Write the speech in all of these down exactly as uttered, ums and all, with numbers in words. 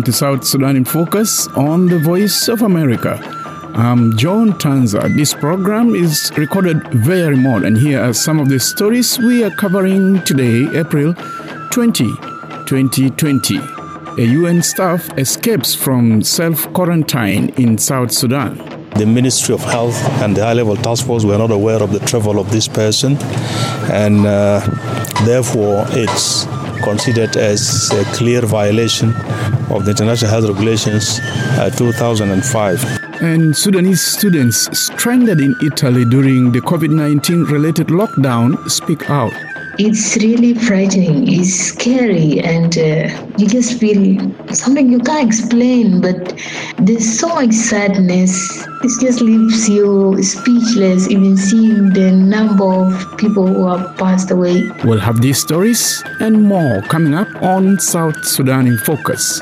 to South Sudan in Focus on the Voice of America. I'm John Tanza. This program is recorded via remote, and here are some of the stories we are covering today, April twentieth, twenty twenty. A U N staff escapes from self-quarantine in South Sudan. The Ministry of Health and the high-level task force were not aware of the travel of this person, and uh, therefore it's considered as a clear violation of the International Health Regulations uh, two thousand five. And Sudanese students stranded in Italy during the covid nineteen related lockdown speak out. It's really frightening, it's scary, and uh, you just feel something you can't explain, but there's so much sadness. It just leaves you speechless, even seeing the number of people who have passed away. We'll have these stories and more coming up on South Sudan in Focus.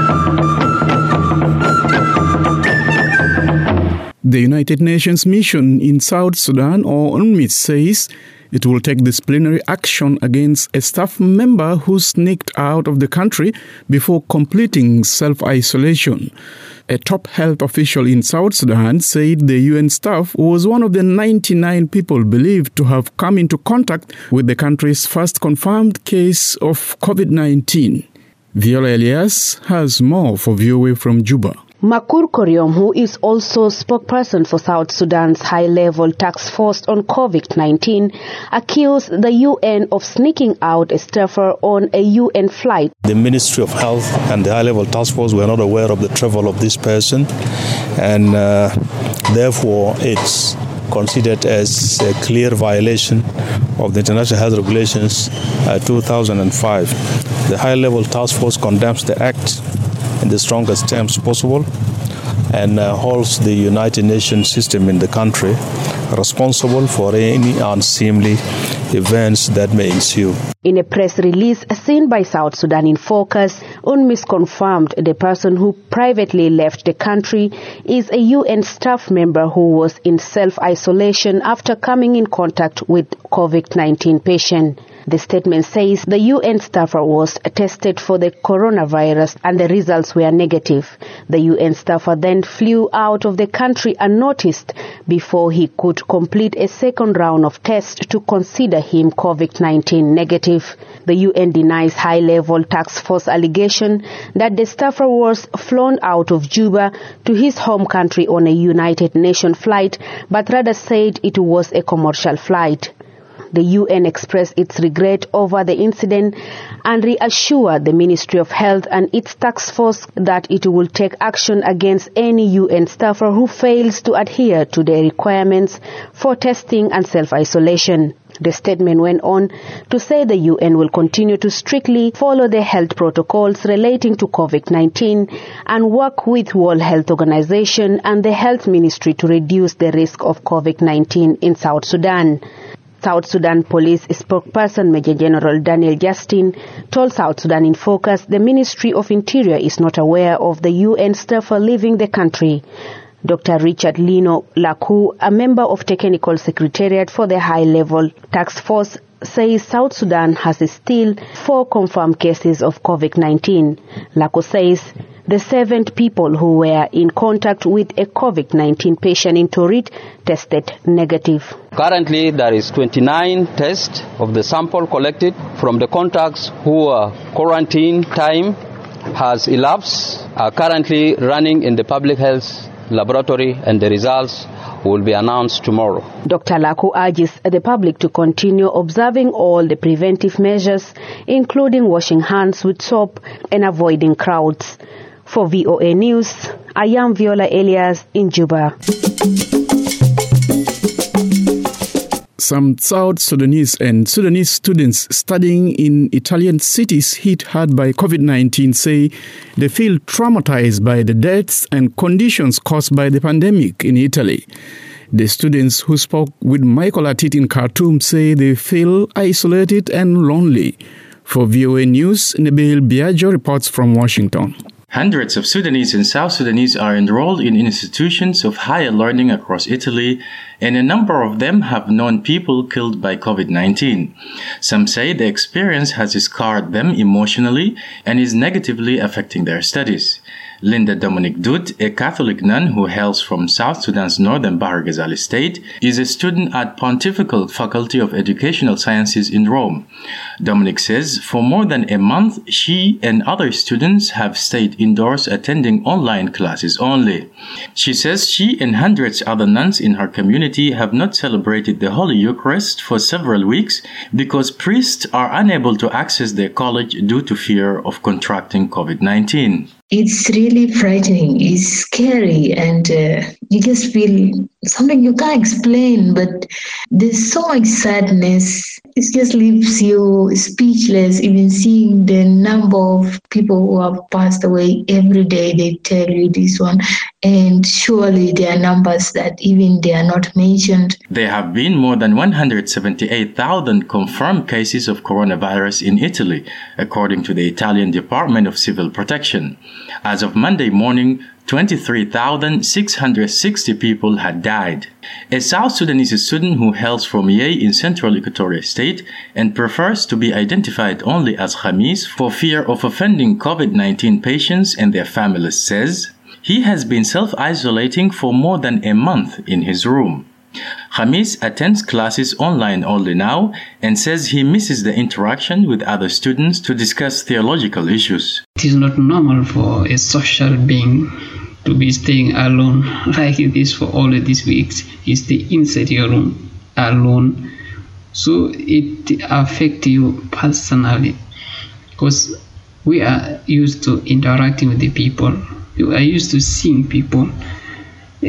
The United Nations mission in South Sudan, or UNMISS, says it will take disciplinary action against a staff member who sneaked out of the country before completing self-isolation. A top health official in South Sudan said the U N staff was one of the ninety-nine people believed to have come into contact with the country's first confirmed case of covid nineteen. Viola Elias has more for V O A from Juba. Makur Koryom, who is also spokesperson for South Sudan's high-level task force on covid nineteen, accused the U N of sneaking out a staffer on a U N flight. The Ministry of Health and the high-level task force were not aware of the travel of this person, and uh, therefore it's considered as a clear violation of the International Health Regulations uh, two thousand five. The high-level task force condemns the act in the strongest terms possible and uh, holds the United Nations system in the country responsible for any unseemly events that may ensue. In a press release seen by South Sudan in Focus, UNMISS confirmed the person who privately left the country is a U N staff member who was in self-isolation after coming in contact with covid nineteen patient. The statement says the U N staffer was tested for the coronavirus and the results were negative. The U N staffer then flew out of the country unnoticed before he could complete a second round of tests to consider him covid nineteen negative. The U N denies high-level task force allegation that the staffer was flown out of Juba to his home country on a United Nations flight, but rather said it was a commercial flight. The U N expressed its regret over the incident and reassured the Ministry of Health and its task force that it will take action against any U N staffer who fails to adhere to the requirements for testing and self-isolation. The statement went on to say the U N will continue to strictly follow the health protocols relating to covid nineteen and work with World Health Organization and the Health Ministry to reduce the risk of covid nineteen in South Sudan. South Sudan Police spokesperson Major General Daniel Justin told South Sudan in Focus the Ministry of Interior is not aware of the U N staffer leaving the country. Doctor Richard Lino Laku, a member of Technical Secretariat for the High-Level Task Force, says South Sudan has still four confirmed cases of covid nineteen. Laku says the seven people who were in contact with a covid nineteen patient in Torit tested negative. Currently, there is twenty-nine tests of the sample collected from the contacts who are quarantine time has elapsed, are currently running in the public health laboratory, and the results will be announced tomorrow. Doctor Laku urges the public to continue observing all the preventive measures, including washing hands with soap and avoiding crowds. For V O A News, I am Viola Elias in Juba. Some South Sudanese and Sudanese students studying in Italian cities hit hard by covid nineteen say they feel traumatized by the deaths and conditions caused by the pandemic in Italy. The students who spoke with Michael Atit in Khartoum say they feel isolated and lonely. For V O A News, Nabil Biagio reports from Washington. Hundreds of Sudanese and South Sudanese are enrolled in institutions of higher learning across Italy, and a number of them have known people killed by COVID nineteen. Some say the experience has scarred them emotionally and is negatively affecting their studies. Linda Dominic Dut, a Catholic nun who hails from South Sudan's northern Bahr Ghazal state, is a student at Pontifical Faculty of Educational Sciences in Rome. Dominic says for more than a month, she and other students have stayed indoors attending online classes only. She says she and hundreds other nuns in her community have not celebrated the Holy Eucharist for several weeks because priests are unable to access their college due to fear of contracting COVID nineteen. It's really frightening. It's scary, and uh, you just feel something you can't explain, but there's so much sadness. It just leaves you speechless, even seeing the number of people who have passed away every day. They tell you this one, and surely there are numbers that even they are not mentioned. There have been more than one hundred seventy-eight thousand confirmed cases of coronavirus in Italy, according to the Italian Department of Civil Protection. As of Monday morning, twenty-three thousand six hundred sixty people had died. A South Sudanese student who hails from Yei in central Equatoria State and prefers to be identified only as Khamis for fear of offending COVID nineteen patients and their families says he has been self-isolating for more than a month in his room. Khamis attends classes online only now and says he misses the interaction with other students to discuss theological issues. It is not normal for a social being to be staying alone like this for all of these weeks. You stay inside your room alone. So it affects you personally because we are used to interacting with the people. We are used to seeing people. Uh,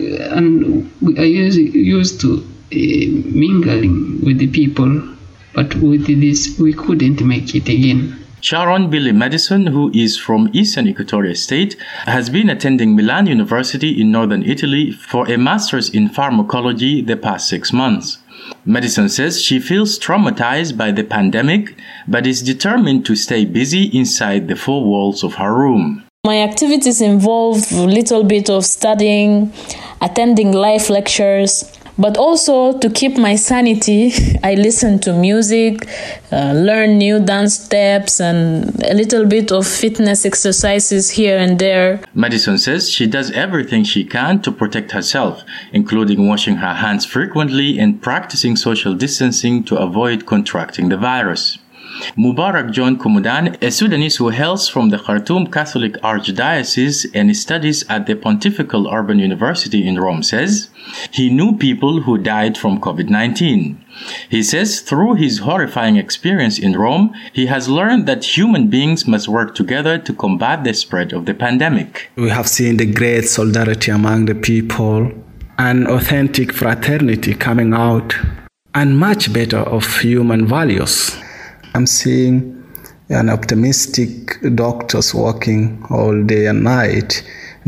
and we are used, used to uh, mingling with the people, but with this we couldn't make it again. Sharon Billy Madison, who is from Eastern Equatoria State, has been attending Milan University in northern Italy for a master's in pharmacology the past six months. Madison says she feels traumatized by the pandemic, but is determined to stay busy inside the four walls of her room. My activities involve a little bit of studying, attending live lectures, but also to keep my sanity, I listen to music, uh, learn new dance steps, and a little bit of fitness exercises here and there. Madison says she does everything she can to protect herself, including washing her hands frequently and practicing social distancing to avoid contracting the virus. Mubarak John Kumudan, a Sudanese who hails from the Khartoum Catholic Archdiocese and studies at the Pontifical Urban University in Rome, says he knew people who died from COVID nineteen. He says through his horrifying experience in Rome, he has learned that human beings must work together to combat the spread of the pandemic. We have seen the great solidarity among the people and authentic fraternity coming out, and much better of human values. I'm seeing an optimistic doctors working all day and night,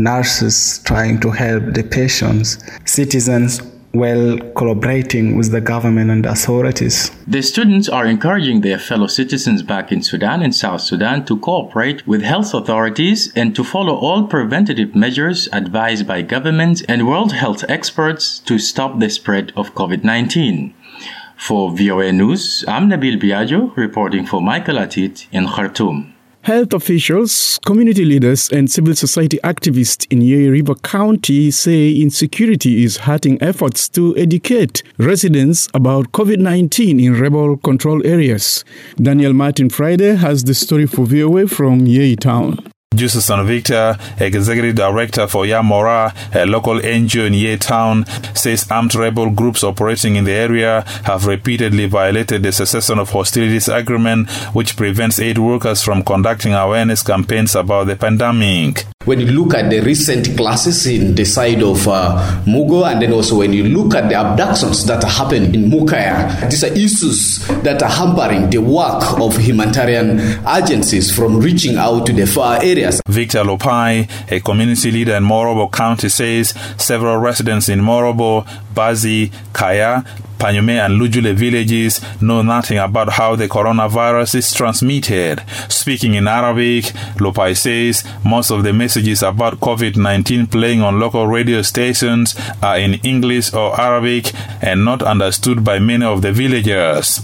nurses trying to help the patients, citizens well collaborating with the government and authorities. The students are encouraging their fellow citizens back in Sudan and South Sudan to cooperate with health authorities and to follow all preventative measures advised by governments and World Health experts to stop the spread of COVID nineteen. For V O A News, I'm Nabil Biagio reporting for Michael Atit in Khartoum. Health officials, community leaders, and civil society activists in Yei River County say insecurity is hurting efforts to educate residents about COVID nineteen in rebel-controlled areas. Daniel Martin Friday has the story for V O A from Yei Town. Jesus Victor, Executive Director for Yamora, a local N G O in Yei Town, says armed rebel groups operating in the area have repeatedly violated the cessation of hostilities agreement, which prevents aid workers from conducting awareness campaigns about the pandemic. When you look at the recent classes in the side of uh, Mugo, and then also when you look at the abductions that happen in Mukaya, these are issues that are hampering the work of humanitarian agencies from reaching out to the far areas. Victor Lopai, a community leader in Morobo County, says several residents in Morobo, Bazi, Kaya, Panyume and Lujule villages know nothing about how the coronavirus is transmitted. Speaking in Arabic, Lopai says most of the messages about covid nineteen playing on local radio stations are in English or Arabic and not understood by many of the villagers.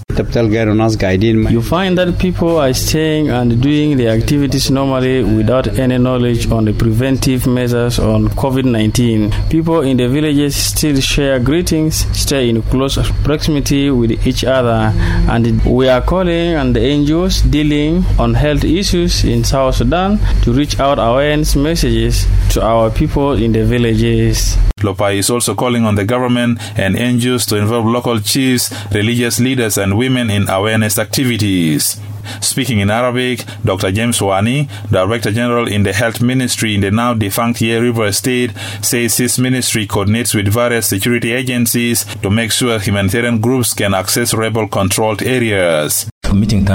You find that people are staying and doing the activities normally without any knowledge on the preventive measures on covid nineteen. People in the villages still share greetings, stay in close proximity with each other, and we are calling on the N G Os dealing on health issues in South Sudan to reach out awareness messages to our people in the villages. Lopai is also calling on the government and N G Os to involve local chiefs, religious leaders and women in awareness activities. Speaking in Arabic, Doctor James Wani, Director General in the Health Ministry in the now defunct Yei River State, says his ministry coordinates with various security agencies to make sure humanitarian groups can access rebel-controlled areas. In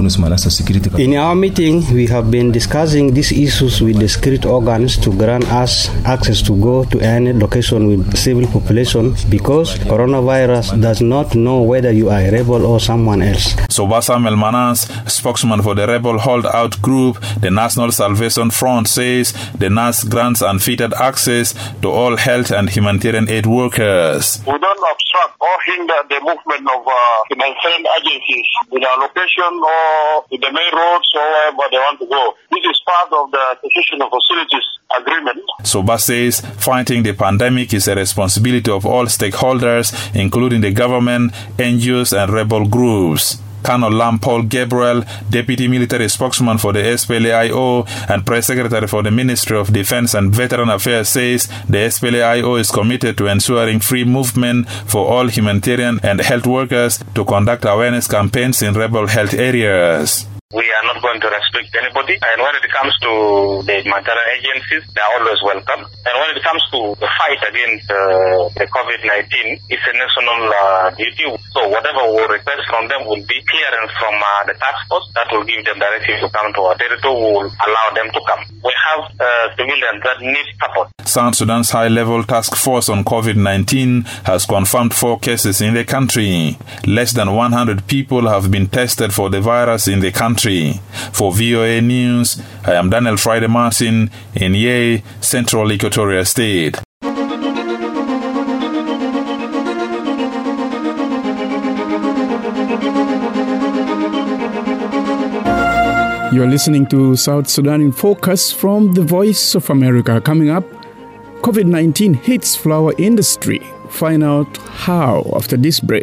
our meeting, we have been discussing these issues with the security organs to grant us access to go to any location with civil population because coronavirus does not know whether you are a rebel or someone else. So Bassam El-Manas, spokesman for the rebel holdout group, the National Salvation Front, says the N A S grants unfettered access to all health and humanitarian aid workers. We don't obstruct or hinder the movement of uh, humanitarian agencies in our location or in the main roads or wherever they want to go. This is part of the cessation of hostilities agreement. Soba says fighting the pandemic is a responsibility of all stakeholders, including the government, N G Os and rebel groups. Colonel Lampol Gabriel, Deputy Military Spokesman for the S P L A I O and Press Secretary for the Ministry of Defense and Veteran Affairs, says the S P L A I O is committed to ensuring free movement for all humanitarian and health workers to conduct awareness campaigns in rebel health areas. We are not going to restrict anybody, and when it comes to the humanitarian agencies, they are always welcome. And when it comes to the fight against uh, the covid nineteen, it's a national uh, duty. So whatever we request from them will be clearance from uh, the task force that will give them directive to come to our territory. We will allow them to come. We have uh, civilians that need support. South Sudan's high-level task force on covid nineteen has confirmed four cases in the country. Less than one hundred people have been tested for the virus in the country. For V O A News, I am Daniel Friday Martin in Yei, Central Equatoria State. You are listening to South Sudan in Focus from the Voice of America. Coming up, covid nineteen hits flower industry. Find out how after this break.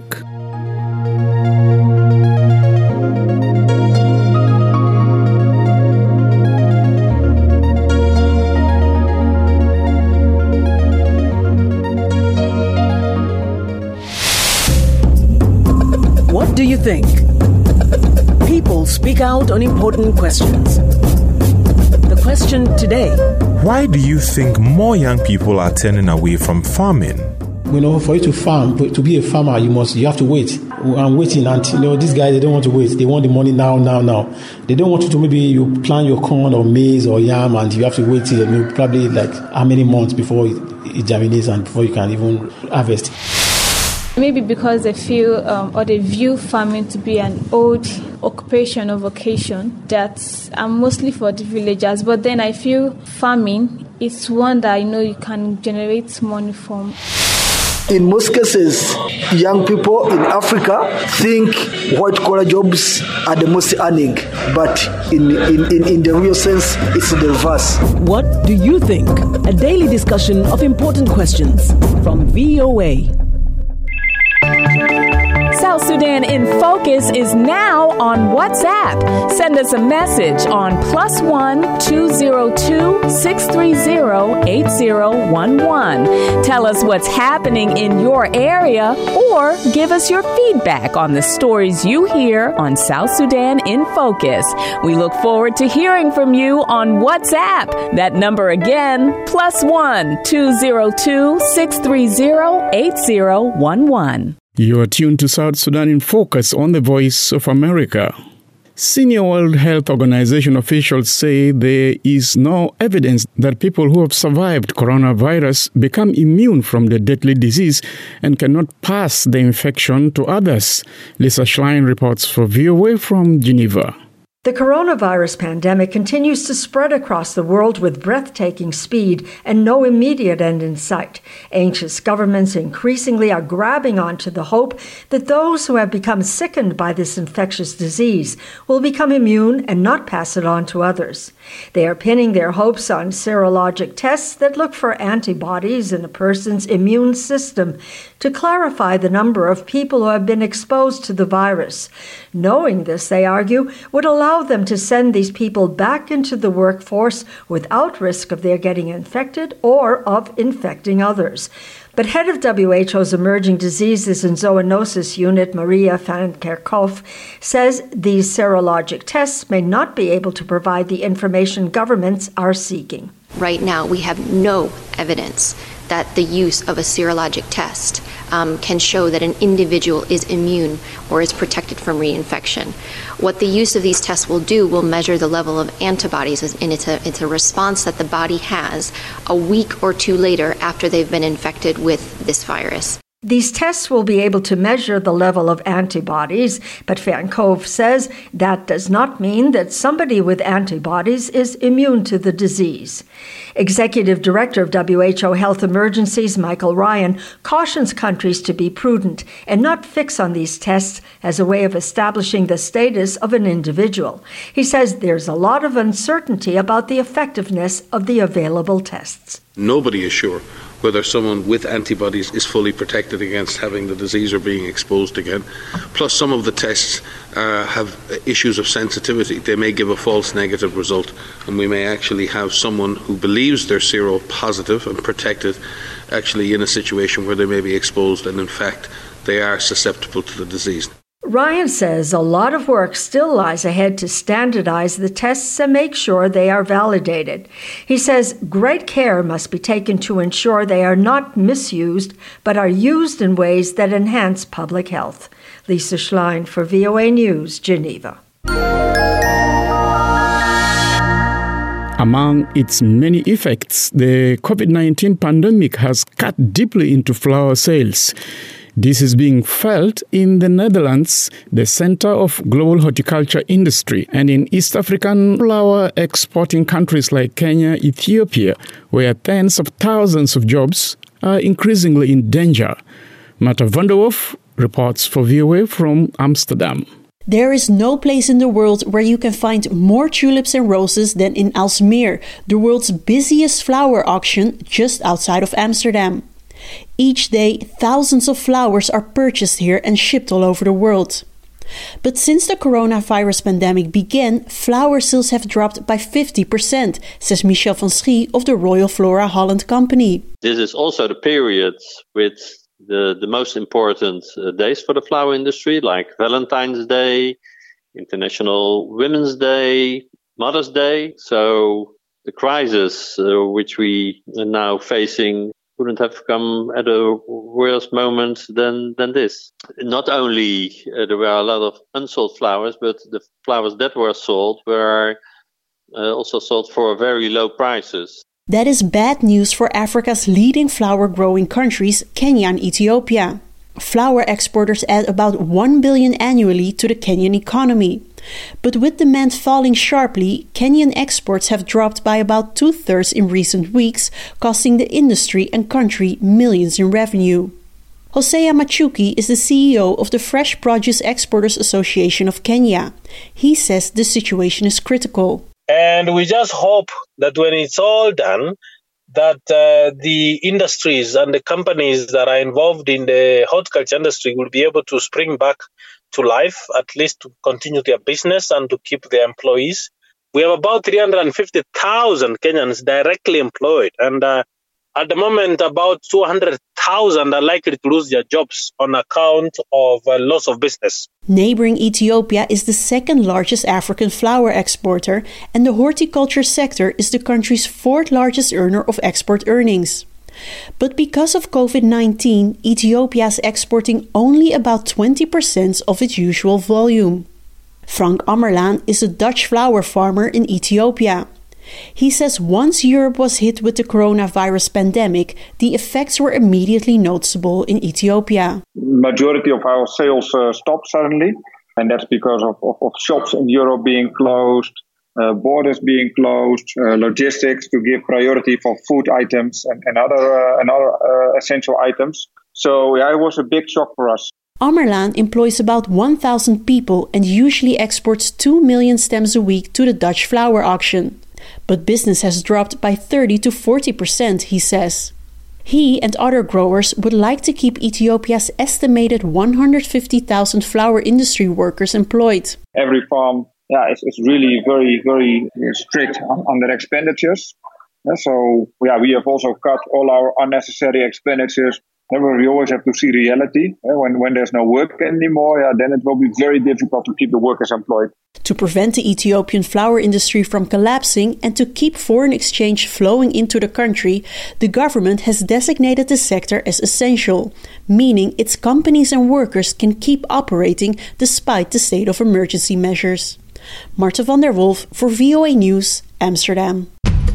What do you think? People speak out on important questions. The question today: why do you think more young people are turning away from farming? You know, for you to farm, to be a farmer, you must, you have to wait. I'm waiting until, you know, these guys, they don't want to wait. They want the money now, now, now. They don't want you to, maybe you plant your corn or maize or yam and you have to wait till maybe probably like how many months before it, it germinates and before you can even harvest. Maybe because they feel um, or they view farming to be an old occupation or vocation that are mostly for the villagers. But then I feel farming is one that I know you can generate money from. In most cases, young people in Africa think white-collar jobs are the most earning, but in, in, in, in the real sense, it's the reverse. What do you think? A daily discussion of important questions from V O A. South Sudan in Focus is now on WhatsApp. Send us a message on plus one two zero two six three zero eight zero one one. Tell us what's happening in your area or give us your feedback on the stories you hear on South Sudan in Focus. We look forward to hearing from you on WhatsApp. That number again, plus one two zero two six three zero eight zero one one. You are tuned to South Sudan in Focus on the Voice of America. Senior World Health Organization officials say there is no evidence that people who have survived coronavirus become immune from the deadly disease and cannot pass the infection to others. Lisa Schlein reports for V O A from Geneva. The coronavirus pandemic continues to spread across the world with breathtaking speed and no immediate end in sight. Anxious governments increasingly are grabbing onto the hope that those who have become sickened by this infectious disease will become immune and not pass it on to others. They are pinning their hopes on serologic tests that look for antibodies in a person's immune system to clarify the number of people who have been exposed to the virus. Knowing this, they argue, would allow them to send these people back into the workforce without risk of their getting infected or of infecting others. But head of W H O's Emerging Diseases and Zoonosis Unit, Maria van Kerkhoff, says these serologic tests may not be able to provide the information governments are seeking. Right now, we have no evidence that the use of a serologic test um, can show that an individual is immune or is protected from reinfection. What the use of these tests will do will measure the level of antibodies, and it's a, it's a response that the body has a week or two later after they've been infected with this virus. These tests will be able to measure the level of antibodies, but Van Cove says that does not mean that somebody with antibodies is immune to the disease. Executive Director of W H O Health Emergencies, Michael Ryan, cautions countries to be prudent and not fix on these tests as a way of establishing the status of an individual. He says there's a lot of uncertainty about the effectiveness of the available tests. Nobody is sure whether someone with antibodies is fully protected against having the disease or being exposed again. Plus, some of the tests uh, have issues of sensitivity. They may give a false negative result, and we may actually have someone who believes they're seropositive and protected actually in a situation where they may be exposed, and in fact, they are susceptible to the disease. Ryan says a lot of work still lies ahead to standardize the tests and make sure they are validated. He says great care must be taken to ensure they are not misused, but are used in ways that enhance public health. Lisa Schlein for V O A News, Geneva. Among its many effects, the COVID nineteen pandemic has cut deeply into flower sales. This is being felt in the Netherlands, the center of global horticulture industry, and in East African flower exporting countries like Kenya, Ethiopia, where tens of thousands of jobs are increasingly in danger. Marta van der Wolf reports for V O A from Amsterdam. There is no place in the world where you can find more tulips and roses than in Aalsmeer, the world's busiest flower auction just outside of Amsterdam. Each day, thousands of flowers are purchased here and shipped all over the world. But since the coronavirus pandemic began, flower sales have dropped by fifty percent, says Michel van Schie of the Royal Flora Holland Company. This is also the period with the, the most important uh, days for the flower industry, like Valentine's Day, International Women's Day, Mother's Day. So the crisis uh, which we are now facing couldn't have come at a worse moment than, than this. Not only uh, there were a lot of unsold flowers, but the flowers that were sold were uh, also sold for very low prices. That is bad news for Africa's leading flower-growing countries, Kenya and Ethiopia. Flower exporters add about one billion dollars annually to the Kenyan economy. But with demand falling sharply, Kenyan exports have dropped by about two-thirds in recent weeks, costing the industry and country millions in revenue. Hosea Machuki is the C E O of the Fresh Produce Exporters Association of Kenya. He says the situation is critical. And we just hope that when it's all done, that uh, the industries and the companies that are involved in the horticulture industry will be able to spring back to life, at least to continue their business and to keep their employees. We have about three hundred fifty thousand Kenyans directly employed, and uh, at the moment, about two hundred thousand are likely to lose their jobs on account of uh, loss of business. Neighboring Ethiopia is the second largest African flower exporter, and the horticulture sector is the country's fourth largest earner of export earnings. But because of COVID nineteen, Ethiopia is exporting only about twenty percent of its usual volume. Frank Ammerlaan is a Dutch flower farmer in Ethiopia. He says once Europe was hit with the coronavirus pandemic, the effects were immediately noticeable in Ethiopia. Majority of our sales uh, stopped suddenly, and that's because of, of, of shops in Europe being closed, uh, borders being closed, uh, logistics to give priority for food items and, and other, uh, and other uh, essential items. So yeah, it was a big shock for us. Ammerlaan employs about one thousand people and usually exports two million stems a week to the Dutch flower auction. But business has dropped by thirty to forty percent, he says. He and other growers would like to keep Ethiopia's estimated one hundred fifty thousand flower industry workers employed. Every farm yeah, is, is really very, very strict on, on their expenditures. Yeah, so yeah, we have also cut all our unnecessary expenditures. However, we always have to see reality. When, when there's no work anymore, yeah, then it will be very difficult to keep the workers employed. To prevent the Ethiopian flower industry from collapsing and to keep foreign exchange flowing into the country, the government has designated the sector as essential, meaning its companies and workers can keep operating despite the state of emergency measures. Marta van der Wolf for V O A News, Amsterdam.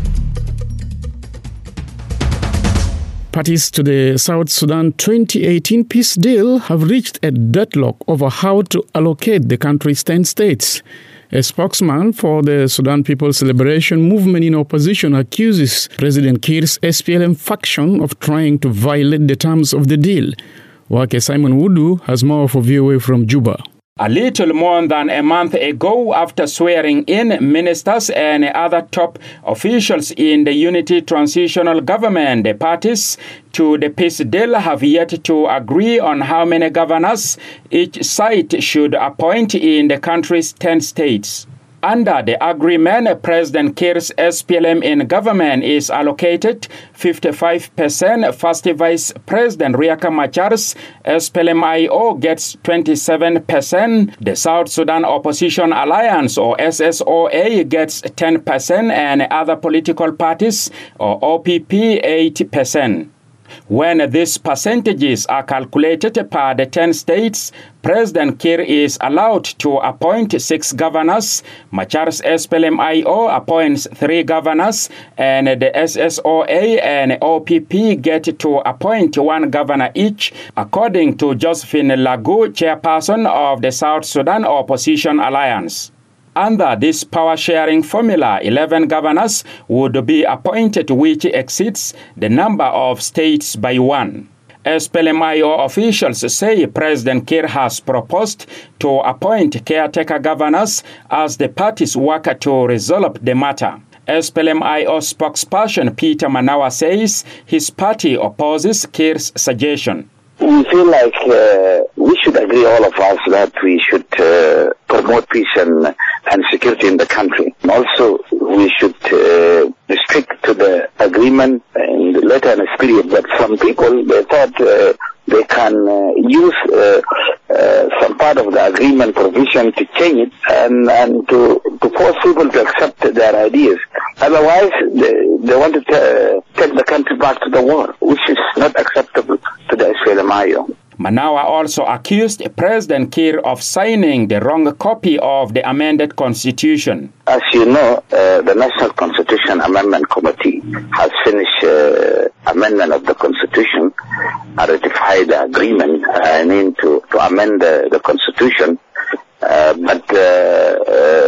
Parties to the South Sudan twenty eighteen peace deal have reached a deadlock over how to allocate the country's ten states. A spokesman for the Sudan People's Liberation Movement in opposition accuses President Kiir's S P L M faction of trying to violate the terms of the deal. Wake Simon Wudu has more for V O A from Juba. A little more than a month ago, after swearing in ministers and other top officials in the Unity Transitional Government, the parties to the peace deal have yet to agree on how many governors each side should appoint in the country's ten states. Under the agreement, President Kiir's S P L M in government is allocated fifty-five percent. First Vice President Riek Machar's S P L M I O gets twenty-seven percent. The South Sudan Opposition Alliance, or S S O A, gets ten percent, and other political parties, or O P P, eight percent. When these percentages are calculated per the ten states, President Kiir is allowed to appoint six governors. Machar's S P L M I O appoints three governors, and the S S O A and O P P get to appoint one governor each, according to Josephine Lagu, chairperson of the South Sudan Opposition Alliance. Under this power-sharing formula, eleven governors would be appointed, which exceeds the number of states by one. S P L M I O officials say President Kiir has proposed to appoint caretaker governors as the parties work to resolve the matter. S P L M I O spokesperson Peter Manawa says his party opposes Kiir's suggestion. We feel like uh, we should agree, all of us, that we should uh, promote peace and, and security in the country. Also, we should uh, restrict to the agreement in the letter and spirit. But some people, they thought uh, they can uh, use uh, uh, some part of the agreement provision to change it and, and to, to force people to accept their ideas. Otherwise, they, they want to uh, take the country back to the war, which is not acceptable to the S P L M I O. Manawa also accused President Kiir of signing the wrong copy of the amended constitution. As you know, uh, the National Constitution Amendment Committee has finished uh, amendment of the constitution, uh, ratified the agreement, uh, I mean to, to amend the, the constitution. Uh, but uh,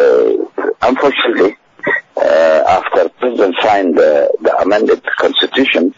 uh, unfortunately, uh, after President signed the, the amended constitution,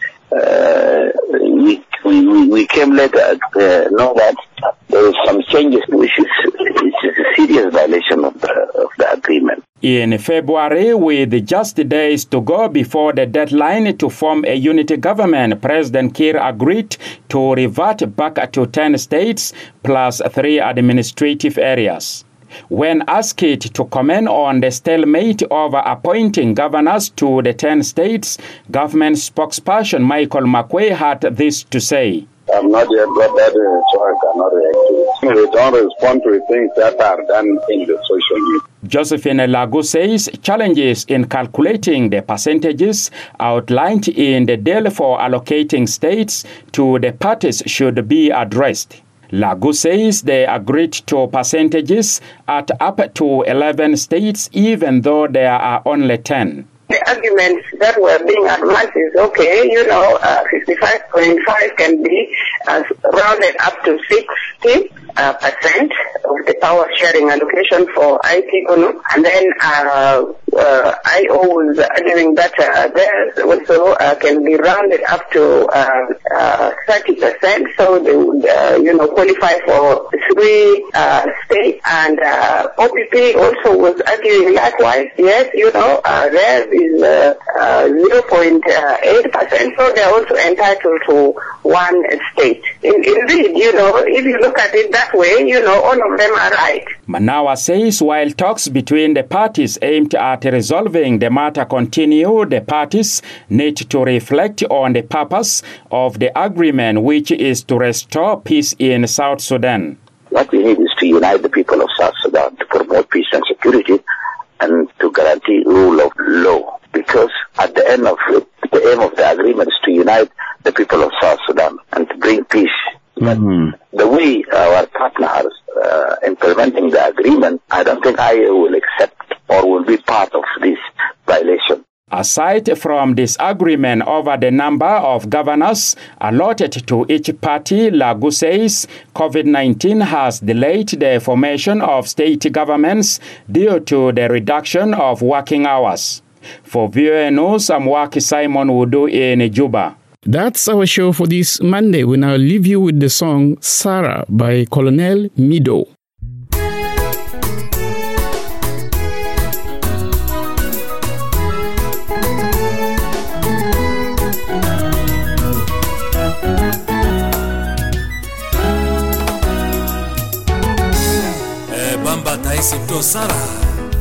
uh, we We, we came later to uh, know that there were some changes, which is, which is a serious violation of the, of the agreement. In February, with just days to go before the deadline to form a unity government, President Kiir agreed to revert back to ten states plus three administrative areas. When asked to comment on the stalemate over appointing governors to the ten states, government spokesperson Michael Makwei had this to say. I'm not yet got that, so I cannot react to it. We don't respond to things that are done in the social media. Josephine Lagu says challenges in calculating the percentages outlined in the deal for allocating states to the parties should be addressed. Lagu says they agreed to percentages at up to eleven states, even though there are only ten. The arguments that were being advanced is okay, you know, uh, fifty-five point five can be uh, rounded up to sixty uh, percent of the power sharing allocation for I T G O N U. And then uh, uh, I O was arguing that uh, theirs also uh, can be rounded up to uh, uh, thirty percent, so they would, uh, you know, qualify for three uh, states. And uh, O P P also was arguing likewise, yes, you know, uh, theirs is uh, uh, zero point eight percent, so they're also entitled to one state. In, indeed, you know, if you look at it that way, you know, all of them are right. Manawa says while talks between the parties aimed at resolving the matter continue, the parties need to reflect on the purpose of the agreement, which is to restore peace in South Sudan. What we need is to unite the people of South Sudan to promote peace and security and to guarantee rule of law. Because at the end of it, the aim of the agreement is to unite the people of South Sudan and to bring peace. Mm-hmm. But the way our partners uh, implementing the agreement, I don't think I will accept or will be part of this violation. Aside from disagreement over the number of governors allotted to each party, Lagu says COVID nineteen has delayed the formation of state governments due to the reduction of working hours. For V O A News, I'm Waki Simon Wudu in Juba. That's our show for this Monday. We now leave you with the song Sarah by Colonel Mido. Bamba taisipto Sarah.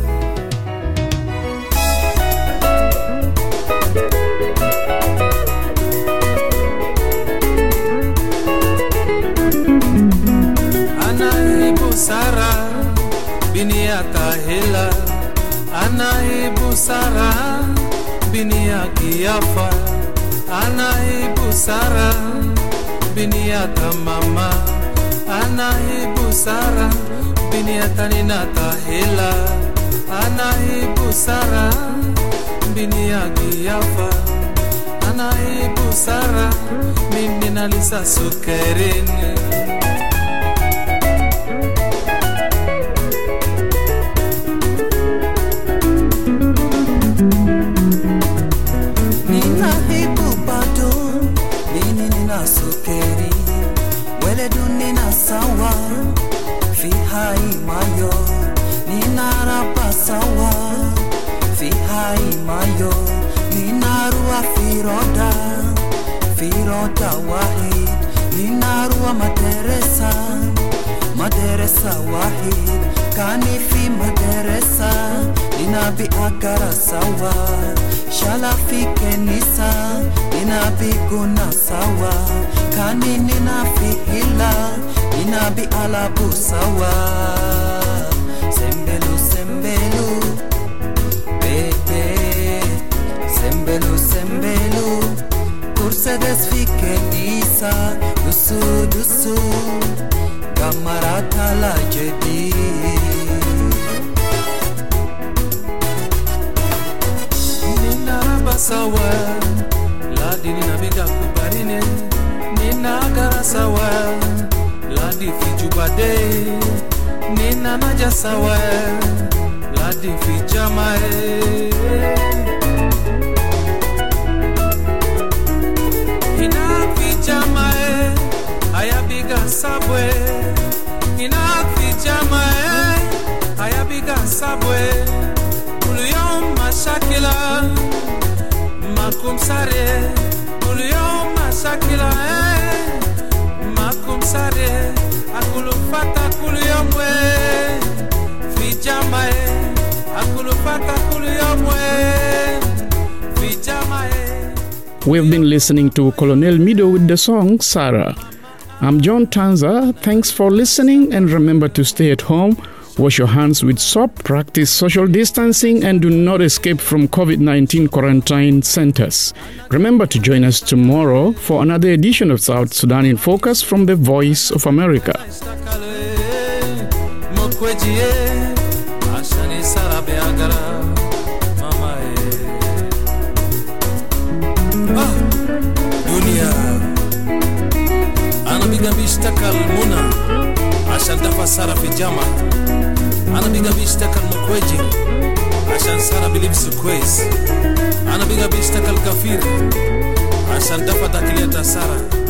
Sara biniata hela anaibu Sara binia kiafa anaibu Sara biniata mama anaibu Sara biniata ninata hela anaibu Sara binia kiafa anaibu Sara mimi nalisa sukerin. Sukeri wele dunina sawa fi hai mayo nina rapa sawa fi hai mayo nina ruwa firoda firoda wahid nina ruwa maderesa maderesa wahid kani fi maderesa nina bi agara sawa shala fi kenisa nina bi guna sawa kani nina fi hila nina bi alabu sawa sembelu sembelu bebe sembelu sembelu kursedes fi kenisa dusu dusu kamarata la jadi nina basawa la dini na biga kubarine nina gara sawa la di fi jubade nina naja sawa la di fi jamae ina fi jamae ayabiga sabwe ina fi jamae ayabiga sabwe kuliyom mashakila makum sare kuliyom mashakila makum sare akulufata kuliyomwe vijamae akulufata kuliyomwe vijamae. We've been listening to Colonel Mido with the song Sarah. I'm John Tanza. Thanks for listening, and remember to stay at home, Wash your hands with soap, practice social distancing, and do not escape from COVID nineteen quarantine centers. Remember to join us tomorrow for another edition of South Sudan in Focus from the Voice of America. عشان دفع سارة في الجامعة أنا بيقى بيشتكى المكوجي عشان سارة بلبس كويس أنا بيقى بيشتكى الكفير عشان دفع تاكلية سارة